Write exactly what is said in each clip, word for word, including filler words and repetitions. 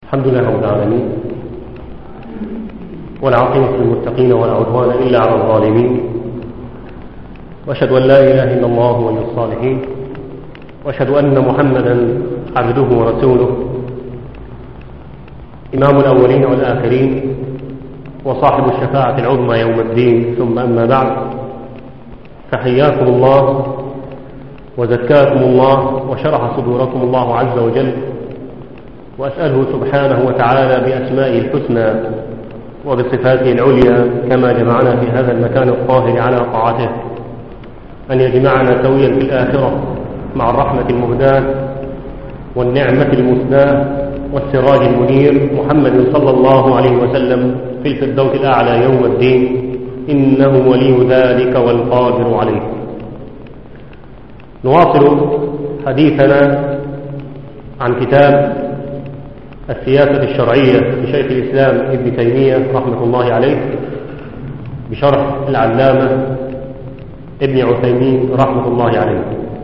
الحمد لله رب العالمين، والعاقبة للمتقين ولا عدوان إلا على الظالمين، وأشهد أن لا إله إلا الله ولي الصالحين، وأشهد أن محمدا عبده ورسوله إمام الأولين والآخرين وصاحب الشفاعة العظمى يوم الدين. ثم أما بعد، فحياكم الله وزكاكم الله وشرح صدوركم الله عز وجل، وأسأله سبحانه وتعالى بأسمائه الحسنى وبصفاته العليا كما جمعنا في هذا المكان الطاهر على طاعته أن يجمعنا سويا في الآخرة مع الرحمة المهداة والنعمة المسناة والسراج المنير محمد صلى الله عليه وسلم في الفردوس الأعلى يوم الدين، إنه ولي ذلك والقادر عليه. نواصل حديثنا عن كتاب السياسة الشرعية لشيخ الإسلام ابن تيمية رحمة الله عليه بشرح العلامة ابن عثيمين رحمة الله عليه.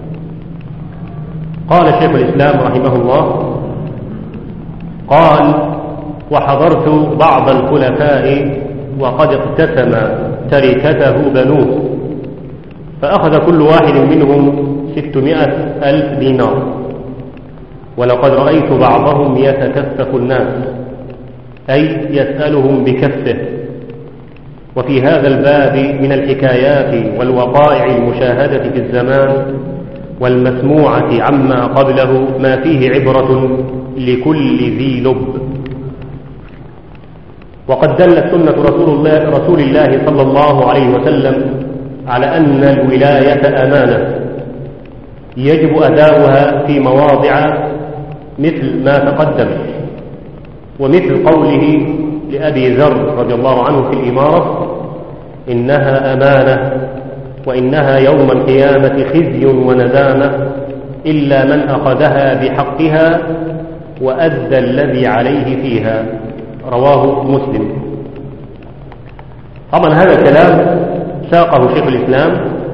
قال شيخ الإسلام رحمه الله: قال: وحضرت بعض الخلفاء وقد اقتسم تركته بنوه، فأخذ كل واحد منهم ستمائة ألف دينار، ولقد رأيت بعضهم يتكفف الناس، أي يسألهم بكفه. وفي هذا الباب من الحكايات والوقائع المشاهدة في الزمان والمسموعة عما قبله ما فيه عبرة لكل ذي لب. وقد دلت سنة رسول الله, رسول الله صلى الله عليه وسلم على أن الولاية أمانة يجب أداؤها في مواضع مثل ما تقدم، ومثل قوله لأبي ذر رضي الله عنه في الإمارة: إنها أمانة وإنها يوم القيامة خزي وندامة إلا من أخذها بحقها وأدى الذي عليه فيها. رواه مسلم. طبعا هذا الكلام ساقه شيخ الإسلام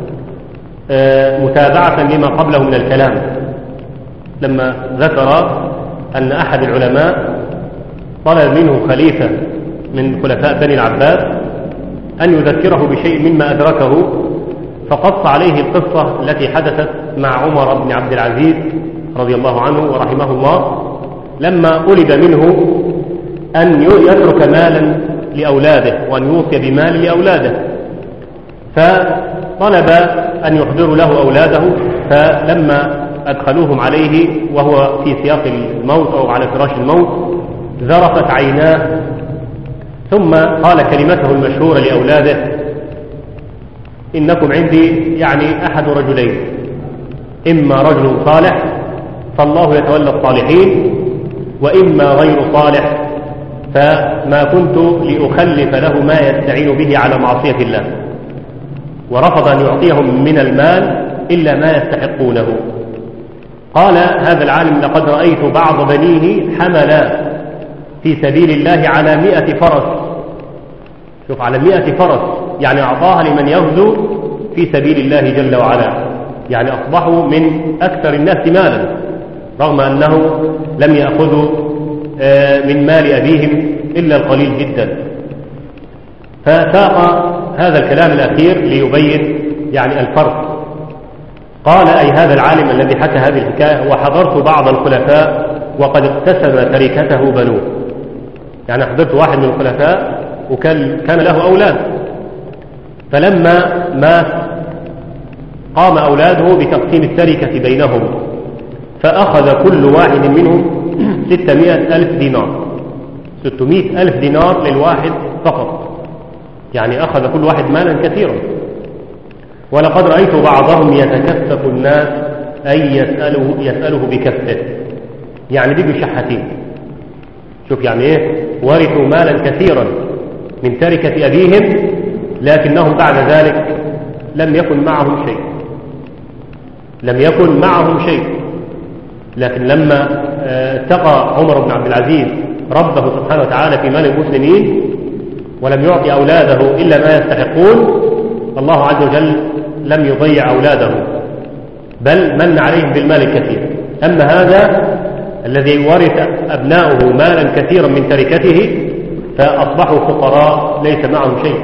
متابعة لما قبله من الكلام، لما ذكر أن أحد العلماء طلب منه خليفة من خلفاء بني العباس أن يذكره بشيء مما أدركه، فقص عليه القصة التي حدثت مع عمر بن عبد العزيز رضي الله عنه ورحمه الله، لما طلب منه أن يترك مالا لأولاده وأن يوصي بمال لأولاده، فطلب أن يحضروا له أولاده، فلما أدخلوهم عليه وهو في سياق الموت أو على فراش الموت ذرفت عيناه، ثم قال كلمته المشهورة لأولاده: إنكم عندي يعني أحد رجلين، إما رجل صالح فالله يتولى الصالحين، وإما غير صالح فما كنت لأخلف له ما يستعين به على معصية الله. ورفض أن يعطيهم من المال إلا ما يستحقونه. قال هذا العالم: لقد رأيت بعض بنيه حملا في سبيل الله على مئة فرس. شوف، على مئة فرس، يعني أعطاها لمن يغزو في سبيل الله جل وعلا، يعني أصبحوا من أكثر الناس مالا رغم أنه لم يأخذوا من مال أبيهم إلا القليل جدا. فساق هذا الكلام الأخير ليبين يعني الفرق. قال: أي هذا العالم الذي حكى هذه الحكاية: وحضرت بعض الخلفاء وقد اقتسم تركته بنوه، يعني حضرت واحد من الخلفاء وكان كان له أولاد، فلما مات قام أولاده بتقسيم التركة بينهم، فأخذ كل واحد منهم ستمائة ألف دينار. ستمائة ألف دينار للواحد فقط، يعني أخذ كل واحد مالا كثيرا. ولقد رأيت بعضهم يتكفف الناس، أي يسأله, يسأله بكفه، يعني بيجوا شحاتين. شوف يعني إيه، ورثوا مالا كثيرا من تركة أبيهم، لكنهم بعد ذلك لم يكن معهم شيء، لم يكن معهم شيء. لكن لما اتقى عمر بن عبد العزيز ربه سبحانه وتعالى في مال المسلمين ولم يعطي أولاده إلا ما يستحقون، الله عز وجل لم يضيع أولاده، بل من عليهم بالمال الكثير. أما هذا الذي ورث أبناؤه مالا كثيرا من تركته فأصبحوا فقراء ليس معهم شيء.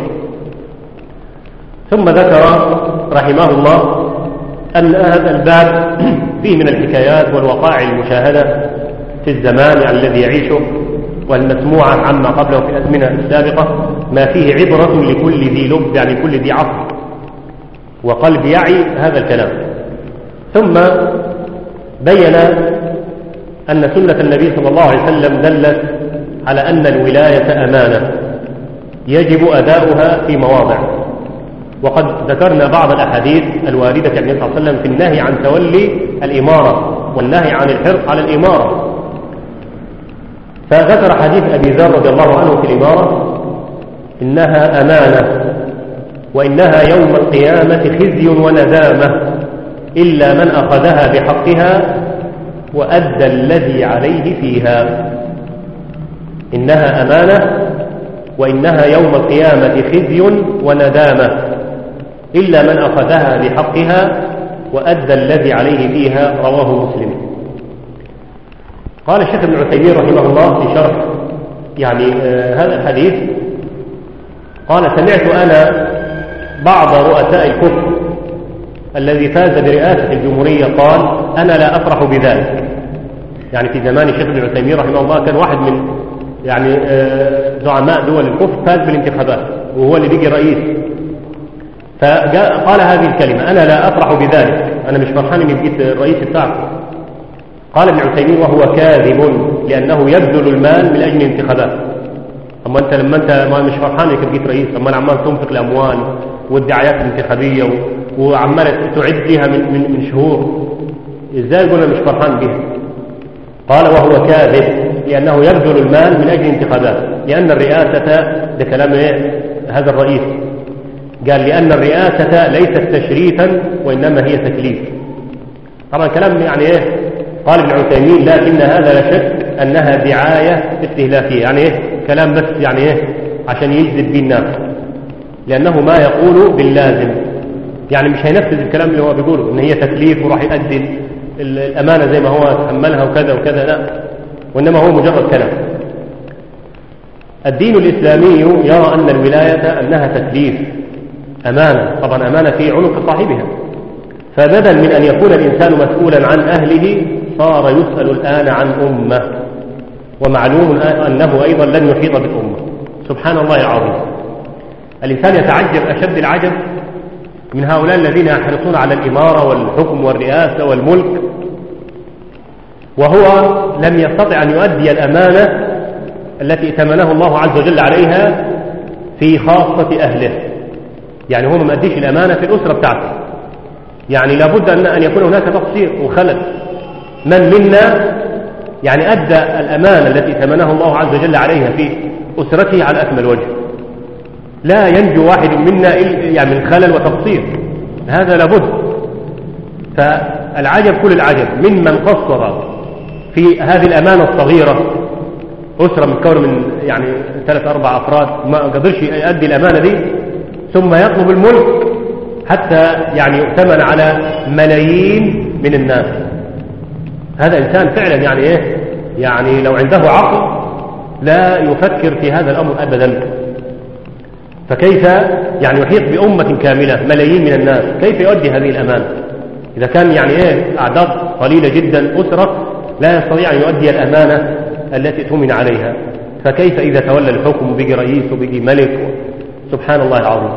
ثم ذكر رحمه الله أن هذا الباب فيه من الحكايات والوقائع المشاهدة في الزمان يعني الذي يعيشه والمسموعة عما قبله في الأزمنة السابقة ما فيه عبرة لكل ذي لب يعني كل ذي عقل وقلب يعي هذا الكلام. ثم بين أن سنة النبي صلى الله عليه وسلم دلت على أن الولاية أمانة يجب أداؤها في مواضع، وقد ذكرنا بعض الأحاديث الواردة عن النبي صلى الله عليه وسلم في النهي عن تولي الإمارة والنهي عن الحرص على الإمارة. فذكر حديث أبي ذر رضي الله عنه في الإمارة إنها أمانة وإنها يوم القيامة خزي وندامة إلا من أخذها بحقها وأدى الذي عليه فيها. إنها أمانة وإنها يوم القيامة خزي وندامة إلا من أخذها بحقها وأدى الذي عليه فيها. رواه مسلم. قال الشيخ ابن عثيمين رحمه الله في شرح يعني آه هذا الحديث قال سمعت أنا بعض رؤساء الكفر الذي فاز برئاسة الجمهورية قال أنا لا أفرح بذلك. يعني في زمان الشيخ ابن عثيمين رحمه الله كان واحد من يعني آه زعماء دول الكفر فاز بالانتخابات وهو اللي بيجي رئيس، فقال هذه الكلمة أنا لا أفرح بذلك، أنا مش فرحان إني بقيت الرئيس بتاعكم. قال ابن عثيمين وهو كاذب لأنه يبذل المال من أجل الانتخابات. أما أنت لما أنت ما مش فرحان إنك بقيت رئيس أما عمال تنفق الأموال والدعايات الانتخابية وعمال تعد لها من, من, من شهور، إزاي يقول أنا مش فرحان بها؟ قال وهو كاذب لأنه يبذل المال من أجل الانتخابات لأن الرئاسة ده كلام إيه هذا الرئيس قال لأن الرئاسة ليست تشريفا وإنما هي تكليف. طبعا كلام يعني إيه قال ابن عثيمين لكن هذا لا شك أنها دعاية استهلافية يعني إيه كلام بس يعني إيه عشان يجذب به الناس لأنه ما يقول باللازم يعني مش هينفذ الكلام اللي هو بيقوله إن هي تكليف وراح يؤدي الأمانة زي ما هو تحملها وكذا وكذا، لا، وإنما هو مجرد كلام. الدين الإسلامي يرى أن الولاية أنها تكليف أمانة، طبعا أمانة في عنق صاحبها، فبدل من أن يكون الإنسان مسؤولا عن أهله صار يسأل الآن عن أمة، ومعلوم أنه أيضا لن يحيط بالأمة. سبحان الله العظيم. الإنسان يتعجب أشد العجب من هؤلاء الذين يحرصون على الإمارة والحكم والرئاسة والملك وهو لم يستطع أن يؤدي الأمانة التي ائتمنه الله عز وجل عليها في خاصة أهله. يعني هو ما أديش الأمانة في الأسرة بتاعته، يعني لابد أن يكون هناك تقصير وخلل. من منا يعني أدى الأمانة التي ائتمنه الله عز وجل عليها في أسرته على أكمل وجه؟ لا ينجو واحد منا يعني من خلل وتقصير، هذا لابد. فالعجب كل العجب ممن قصر في هذه الأمانة الصغيرة، أسرة متكونة من يعني ثلاث أربع أفراد ما قدرش يؤدي الأمانة دي ثم يطلب الملك حتى يعني يؤتمن على ملايين من الناس. هذا إنسان فعلا يعني إيه يعني لو عنده عقل لا يفكر في هذا الأمر أبدا. فكيف يعني يحيط بأمة كاملة ملايين من الناس كيف يؤدي هذه الأمانة؟ إذا كان يعني إيه أعداد قليلة جدا أسرة لا يستطيع أن يؤدي الأمانة التي تؤمن عليها، فكيف إذا تولى الحكم وبيجي رئيس وبيجي ملك؟ سبحان الله العظيم.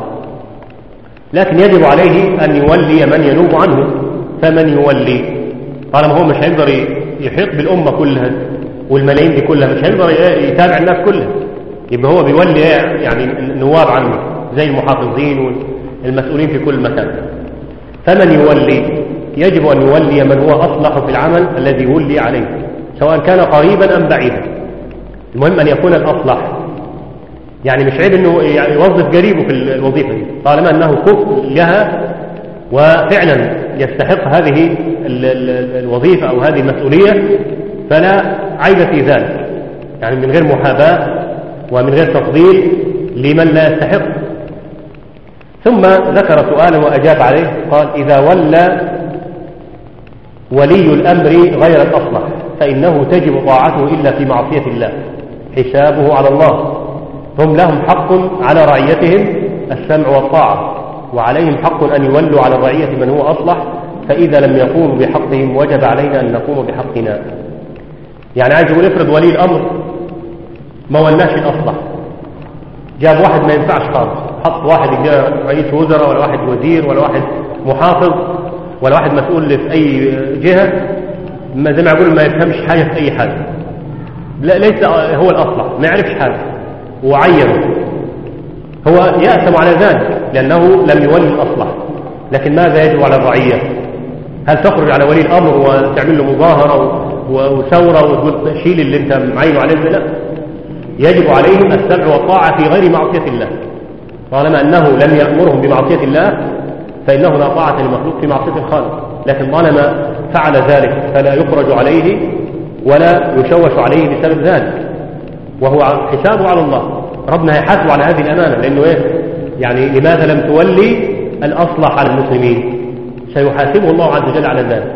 لكن يجب عليه أن يولي من ينوب عنه. فمن يولي؟ طالما هو مش هيقدر يحيط بالأمة كلها والملايين دي كلها، مش هيقدر يتابع الناس كلها، يبقى هو بيولي يعني نواب عنه زي المحافظين والمسؤولين في كل مكان. فمن يولي؟ يجب أن يولي من هو أصلح في العمل الذي ولي عليه سواء كان قريبا أم بعيدا. المهم أن يكون الأصلح. يعني مش عيب أنه يعني يوظف قريبه في الوظيفة دي طالما أنه كفء لها وفعلا يستحق هذه الوظيفة أو هذه المسؤولية فلا عيب في ذلك، يعني من غير محاباة ومن غير تفضيل لمن لا يستحق. ثم ذكر سؤالا وأجاب عليه قال إذا ولى ولي الأمر غير الأصلح فإنه تجب طاعته إلا في معصية الله، حسابه على الله. هم لهم حق على رعيتهم السمع والطاعة، وعليهم حق أن يولوا على الرعية من هو أصلح، فإذا لم يقوموا بحقهم وجب علينا أن نقوم بحقنا. يعني عايز يقول افرض ولي الأمر ما ولناش الأصلح، جاب واحد ما ينفعش خالص، حط واحد جاء رئيس وزراء ولا واحد وزير ولا واحد محافظ ولا واحد مسؤول في أي جهة، ما زي ما يقول ما يفهمش حاجة في أي حاجة، لا ليس هو الأصلح، ما يعرفش حاجة وعينه، هو يأثم على ذلك لأنه لم يولي الأصلح. لكن ماذا يجب على الرعية؟ هل تخرج على ولي الأمر وتعمل له مظاهرة وثورة وتقول شيل اللي انت معينه عليه؟ لا، يجب عليهم السمع والطاعة في غير معصية الله، طالما أنه لم يأمرهم بمعصية الله فإنه لا طاعة لمخلوق في معصية الخالق. لكن طالما فعل ذلك فلا يخرج عليه ولا يشوش عليه بسبب ذلك، وهو حسابه على الله. ربنا هيحاسبه على هذه الأمانة، لأنه إيه؟ يعني لماذا لم تولي الأصلح على المسلمين؟ سيحاسبه الله عز وجل على ذلك.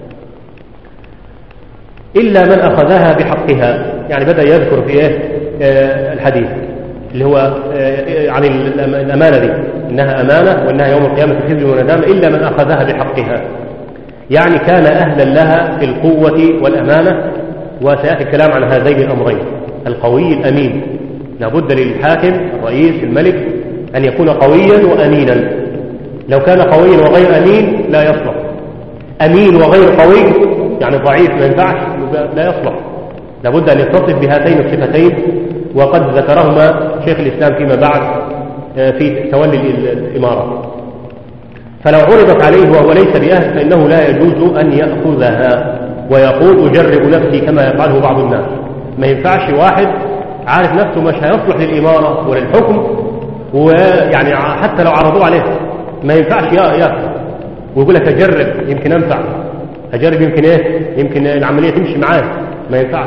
إلا من أخذها بحقها، يعني بدأ يذكر في إيه؟ آه الحديث اللي هو آه عن الأمانة دي، إنها أمانة وإنها يوم القيامة خزي وندامة، إلا من أخذها بحقها، يعني كان أهلا لها في القوة والأمانة. وسيأتي الكلام عن هذين الأمرين، القوي الأمين. لابد للحاكم الرئيس الملك أن يكون قويا وأمينا. لو كان قويا وغير أمين لا يصلح، أمين وغير قوي يعني ضعيف ما ينفعش، لا يصلح. لابد أن يتصف بهاتين الصفتين، وقد ذكرهما شيخ الإسلام فيما بعد في تولي الإمارة. فلو عرضت عليه وهو ليس بأهل فإنه لا يجوز أن يأخذها ويقول أجرب نفسي كما يفعله بعض الناس. ما ينفعش واحد عارف نفسه مش هيصلح للإمارة وللحكم، ويعني حتى لو عرضوه عليه ما ينفعش يأخذ ويقول لك أجرب يمكن أنفع، أجرب يمكن إيه، يمكن العملية تمشي معاه. ما ينفعش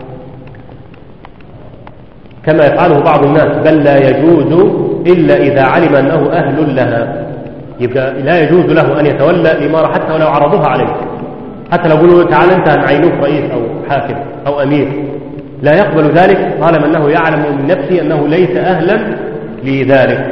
كما يفعله بعض الناس، بل لا يجوز إلا إذا علم أنه أهل لها. يبقى لا يجوز له أن يتولى الإمارة حتى ولو عرضوها عليه، حتى لو قالوا تعال أنت هنعينوك رئيس أو حاكم أو أمير، لا يقبل ذلك طالما أنه يعلم من نفسه أنه ليس أهلا لذلك.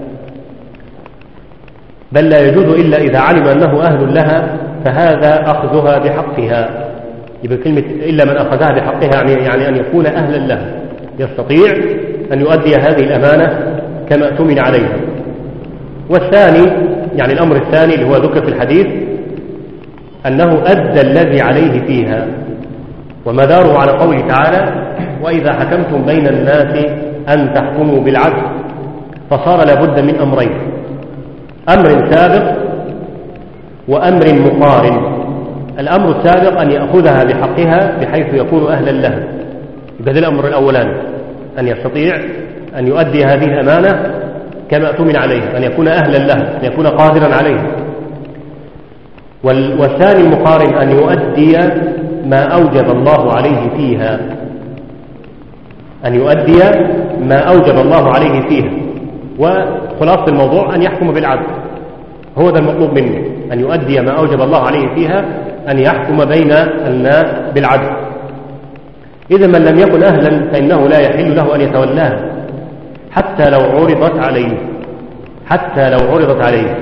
بل لا يجوز إلا إذا علم أنه أهل لها، فهذا أخذها بحقها. يبقى كلمة إلا من أخذها بحقها يعني, يعني أن يكون أهلا لها، يستطيع أن يؤدي هذه الأمانة كما اؤتمن عليه. والثاني يعني الأمر الثاني اللي هو ذكر في الحديث أنه أدى الذي عليه فيها، ومداره على قوله تعالى وإذا حكمتم بين الناس أن تحكموا بالعدل، فصار لابد من أمرين، أمر سابق وأمر مقارن. الأمر السابق أن يأخذها بحقها بحيث يكون أهلا لها، يبقى ده الأمر الأولاني، أن يستطيع أن يؤدي هذه الأمانة كما اؤتمن عليه، أن يكون أهلا لها، أن يكون قادرا عليه. والثاني المقارن أن يؤدي ما أوجب الله عليه فيها، أن يؤدي ما أوجب الله عليه فيها. وخلاصة الموضوع أن يحكم بالعدل، هو ده المطلوب منه، أن يؤدي ما أوجب الله عليه فيها، أن يحكم بين الناس بالعدل. إذا من لم يكن أهلا فإنه لا يحل له أن يتولاها حتى لو عرضت عليه، حتى لو عرضت عليه.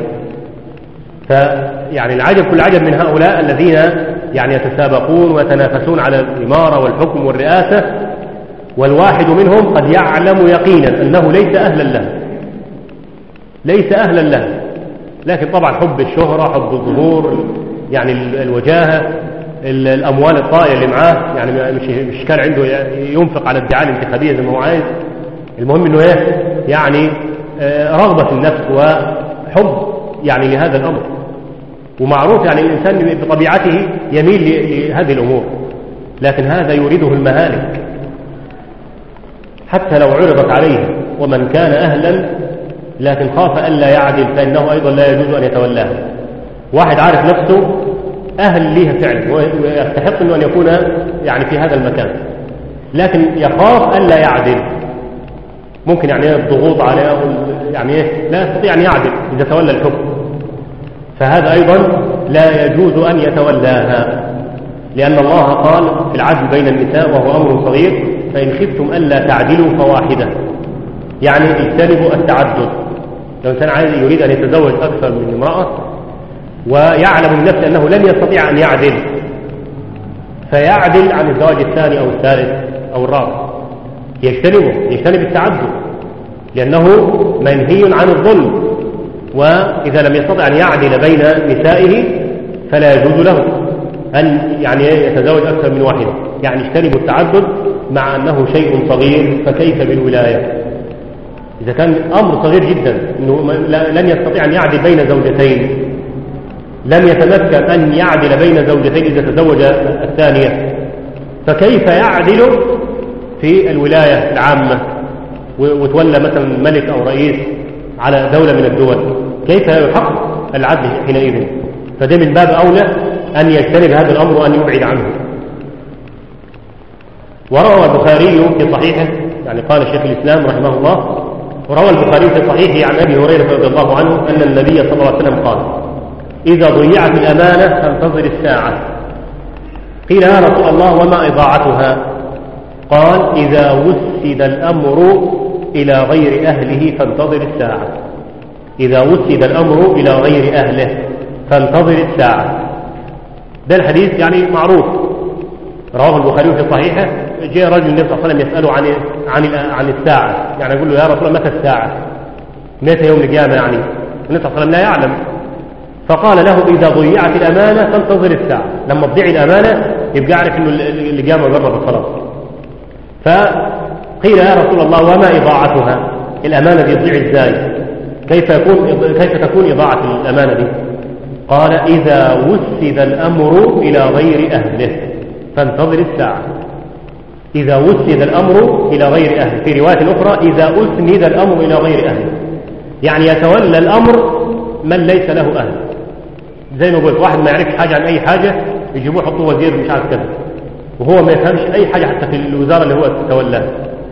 فيعني العجب كل عجب من هؤلاء الذين يعني يتسابقون ويتنافسون على الإمارة والحكم والرئاسة، والواحد منهم قد يعلم يقينا أنه ليس أهلا له، ليس أهلا له، لكن طبعا حب الشهرة، حب الظهور، يعني الوجاهة، الأموال الطائلة اللي معاه، يعني مش مش كان عنده ينفق على الدعاية الانتخابية زي ما هو عايز. المهم إنه إيه، يعني رغبة في النفس وحب يعني لهذا الأمر. ومعروف يعني الإنسان بطبيعته يميل لهذه الأمور، لكن هذا يريده المهالك حتى لو عرضت عليه. ومن كان أهلا لكن خاف ألا يعدل فإنه أيضا لا يجوز أن يتولاها. واحد عارف نفسه أهل ليها فعلا ويستحق أنه أن يكون يعني في هذا المكان، لكن يخاف ألا يعدل، ممكن يعني الضغوط عليه يعني لا يستطيع أن يعدل إذا تولى الحكم، فهذا أيضا لا يجوز أن يتولاها. لأن الله قال في العدل بين النساء وهو أمر صغير فإن خفتم ألا تعدلوا فواحدة، يعني اجتنبوا التعدد. لو إنسان عايز يريد أن يتزوج أكثر من امرأة ويعلم من نفسه أنه لن يستطيع أن يعدل، فيعدل عن الزواج الثاني أو الثالث أو الرابع، يجتنبه يجتنب التعدد، لأنه منهي عن الظلم. وإذا لم يستطع أن يعدل بين نسائه فلا يجوز له أن يعني يتزوج أكثر من واحدة، يعني اجتنبوا التعدد مع أنه شيء صغير، فكيف بالولاية؟ إذا كان أمر صغير جدا أنه لن يستطيع أن يعدل بين زوجتين، لم يتمكن أن يعدل بين زوجتين إذا تزوج الثانية، فكيف يعدل في الولاية العامة وتولى مثلا ملك أو رئيس على دولة من الدول؟ كيف يحقق العدل حينئذ؟ فده من باب أولى أن يجتنب هذا الأمر وأن يبعد عنه. وروى البخاري في صحيحه، يعني قال شيخ الإسلام رحمه الله، وروى البخاري في صحيحه عن أبي هريرة رضي الله عنه أن النبي صلى الله عليه وسلم قال: إذا ضيعت الأمانة فانتظر الساعة. قيل: يا رسول الله وما إضاعتها؟ قال: إذا وسد الأمر إلى غير أهله فانتظر الساعة. إذا وسد الأمر إلى غير أهله فانتظر الساعة. ده الحديث يعني معروف، رواه البخاري في صحيحه. جاء رجل النبي صلى الله عليه وسلم يسأله عن عن عن الساعة، يعني يقول له: يا رسول الله متى الساعة؟ متى يوم القيامة؟ يعني النبي صلى الله عليه وسلم لا يعلم، فقال له: إذا ضيعت الأمانة فانتظر الساعة. لما تضيع الأمانة يبقى عارف إنه القيامة قربت خلاص. فقيل: يا رسول الله وما إضاعتها؟ الأمانة دي تضيع إزاي؟ كيف يكون كيف تكون إضاعة الأمانة دي؟ قال: إذا وسد الأمر إلى غير أهله فانتظر الساعة. إذا وسد الأمر إلى غير أهله. في رواية أخرى: إذا أسند الأمر إلى غير أهله، يعني يتولى الأمر من ليس له أهل. زي ما قلت، واحد ما يعرفش حاجة عن أي حاجة يجيبوه يحطوه وزير مش عارف كذا، وهو ما يفهمش أي حاجة حتى في الوزارة اللي هو تتولاها.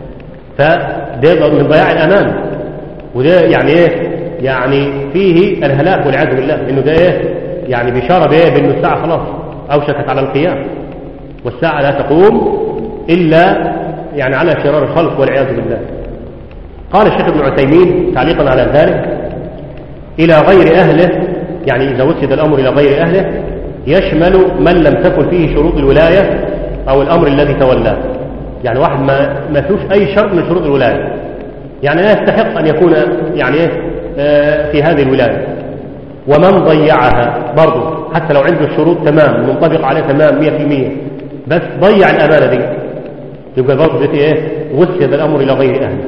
فده من ضياع الأمان، وده يعني إيه؟ يعني فيه الهلاك والعياذ بالله، إنه ده إيه؟ يعني بشارة بإيه؟ بإنه الساعة خلاص أوشكت على القيام، والساعة لا تقوم إلا يعني على شرار الخلق والعياذ بالله. قال الشيخ ابن عثيمين تعليقا على ذلك: إلى غير أهله، يعني إذا وسد الأمر إلى غير أهله يشمل من لم تكن فيه شروط الولاية أو الأمر الذي تولاه. يعني واحد ما ما فيهوش أي شرط من شروط الولاية، يعني لا يستحق أن يكون يعني في هذه الولاية. ومن ضيعها برضه حتى لو عنده الشروط تمام منطبق عليه تمام مئة في المئة، بس ضيع الأمانة دي، يبقى برضه دي إيه؟ وسد الأمر إلى غير أهله.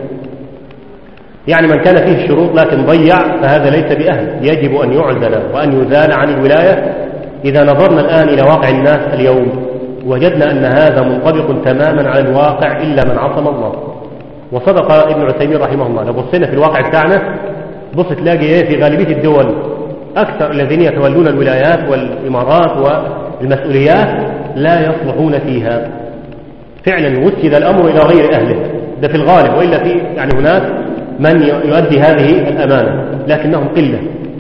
يعني من كان فيه الشروط لكن ضيع فهذا ليس بأهل، يجب أن يعزل وأن يزال عن الولاية. إذا نظرنا الآن إلى واقع الناس اليوم وجدنا أن هذا منطبق تماما على الواقع إلا من عصم الله. وصدق ابن عثيمين رحمه الله. لو بصينا في الواقع بتاعنا بص تلاقي إيه؟ في غالبية الدول أكثر الذين يتولون الولايات والإمارات والمسؤوليات لا يصلحون فيها. فعلا وسد الأمر إلى غير أهله، ده في الغالب، وإلا في يعني هناك من يؤدي هذه الأمانة لكنهم قلة.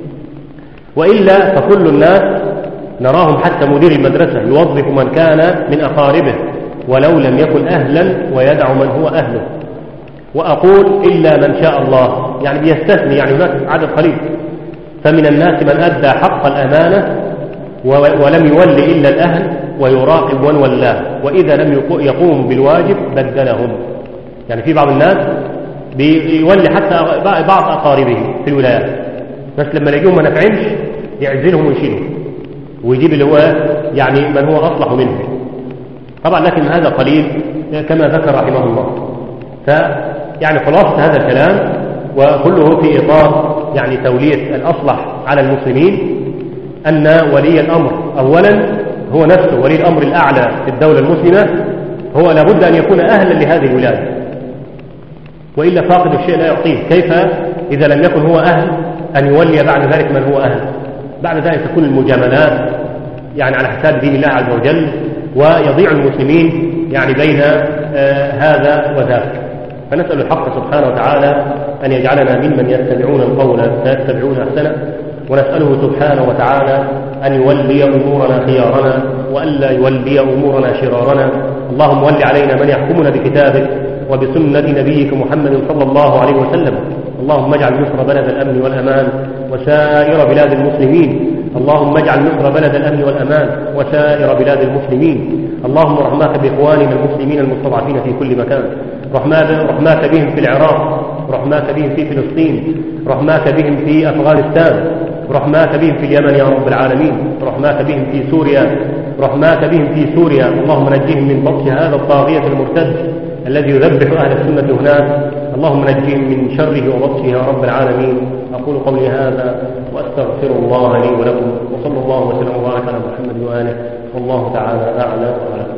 وإلا فكل الناس نراهم، حتى مدير المدرسة يوظف من كان من أقاربه ولو لم يكن أهلا ويدع من هو أهله. وأقول إلا من شاء الله، يعني بيستثني، يعني هناك عدد قليل. فمن الناس من أدى حق الأمانة ولم يولي إلا الأهل ويراقب من ولاه، وإذا لم يقوم بالواجب بدلهم. يعني في بعض الناس بيولي حتى بعض أقاربه في الولايات، بس لما يلاقيهم ما نفعمش يعزلهم ويشيلهم ويجيب اللي هو يعني من هو أصلح منه طبعا، لكن هذا قليل كما ذكر رحمه الله. فيعني خلاصة هذا الكلام وكله في إطار يعني تولية الأصلح على المسلمين، أن ولي الأمر أولا هو نفسه ولي الأمر الأعلى في الدولة المسلمة، هو لابد أن يكون أهلا لهذه الولاية، وإلا فاقد الشيء لا يعطيه. كيف إذا لم يكن هو أهل أن يولي بعد ذلك من هو أهل؟ بعد ذلك تكون المجاملات يعني على حساب دين الله عز وجل، ويضيع المسلمين يعني بين آه هذا وذاك. فنسأل الحق سبحانه وتعالى أن يجعلنا ممن يتبعون القول فيتبعون أحسنه، ونسأله سبحانه وتعالى أن يولي أمورنا خيارنا وألا يولي أمورنا شرارنا. اللهم ول علينا من يحكمنا بكتابك وبسنة نبيك محمد صلى الله عليه وسلم. اللهم اجعل مصر بلد الأمن والأمان وسائر بلاد المسلمين. اللهم اجعل مصر بلد الأمن والأمان وسائر بلاد المسلمين. اللهم رحماك بإخواننا المسلمين المستضعفين في كل مكان، رحماك بهم في العراق، رحماك بهم في فلسطين، رحماك بهم في أفغانستان، رحماك بهم في اليمن يا رب العالمين، رحماك بهم في سوريا، رحماك بهم في سوريا. اللهم نجهم من بطش هذا الطاغية المرتد الذي يذبح أهل السنة هناك. اللهم نجهم من شره وبطشه يا رب العالمين. أقول قولي هذا وأستغفر الله لي ولكم، وصلى الله وسلم وبارك على محمد وآله، والله تعالى أعلى وأعلم.